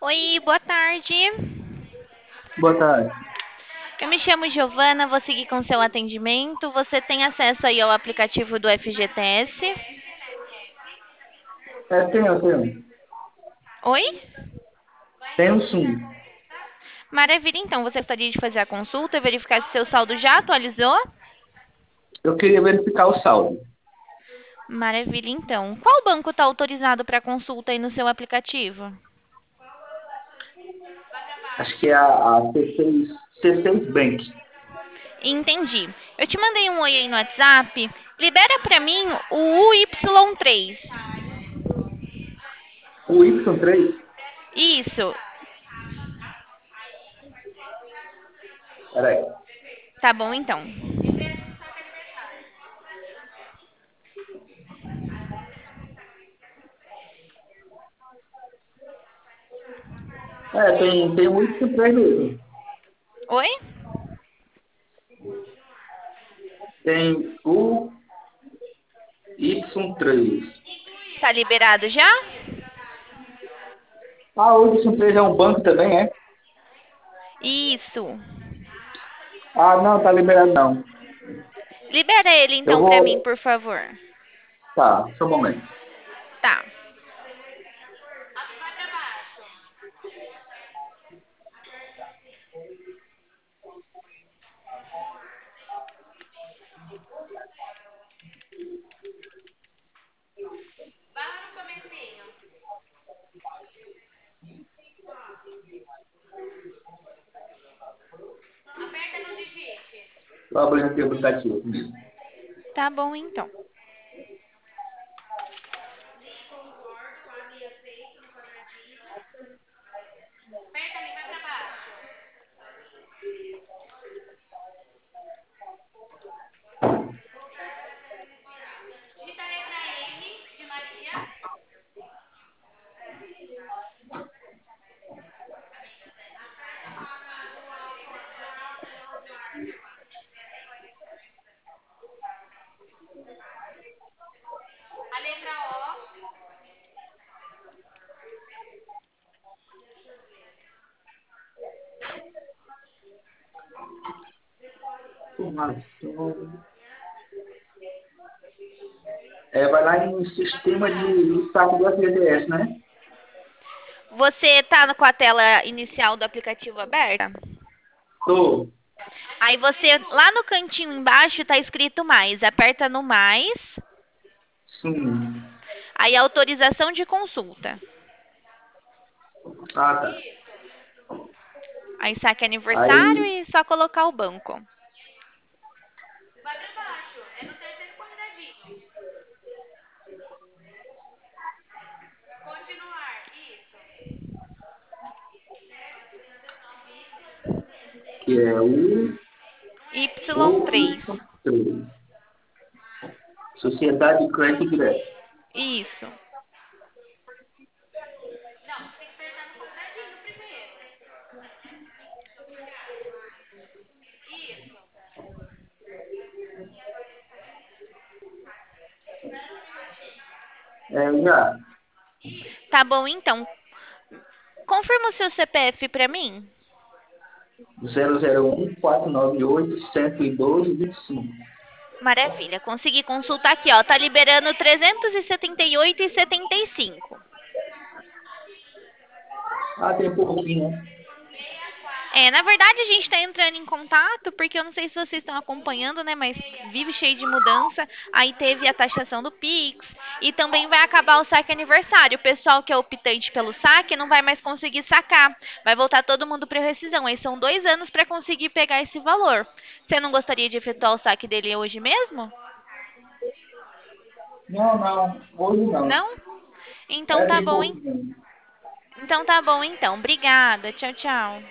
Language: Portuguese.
Oi, boa tarde. Boa tarde. Eu me chamo Giovana, vou seguir com seu atendimento. Você tem acesso aí ao aplicativo do FGTS? Tenho. Oi? Tenho sim. Maravilha, então. Você gostaria de fazer a consulta e verificar se seu saldo já atualizou? Eu queria verificar o saldo. Maravilha, então. Qual banco está autorizado para consulta aí no seu aplicativo? Acho que é a C6 Bank. Entendi. Eu te mandei um oi aí no WhatsApp. Libera para mim o UY3. O Y3. Isso. Peraí. Tá bom, então. Tem o Y3 mesmo. Oi? Tem o Y3. Tá liberado já? Ah, o Y3 é um banco também, é? Isso. Ah, não, tá liberado não. Libera ele Eu então pra mim, vou. por favor. Tá, só um momento. Tá. Tô abrindo aqui o aplicativo. Tá bom então. Informação. Vai lá em sistema de saque do FGTS, né? Você tá com a tela inicial do aplicativo aberta? Tô. Aí você, lá no cantinho embaixo, tá escrito mais. Aperta no mais. Sim. Aí autorização de consulta. Ah, tá. Aí saque aniversário Aí, e só colocar o banco. que é o Y3. Y3. Sociedade de Crédito Direto. Isso. Já. Tá bom então. Confirma o seu CPF pra mim. 001-498-112-25. Maravilha. Consegui consultar aqui, ó. Tá liberando 378,75. Ah, tem pouquinho, né? Na verdade, a gente está entrando em contato, porque eu não sei se vocês estão acompanhando, né? Mas vive cheio de mudança. Aí teve a taxação do Pix. E também vai acabar o saque aniversário. O pessoal que é optante pelo saque não vai mais conseguir sacar. Vai voltar todo mundo para rescisão. Aí são 2 anos para conseguir pegar esse valor. Você não gostaria de efetuar o saque dele hoje mesmo? Não, não. Hoje não. Não? Então tá Tem bom, hein? pouquinho. Então tá bom, então. Obrigada. Tchau, tchau.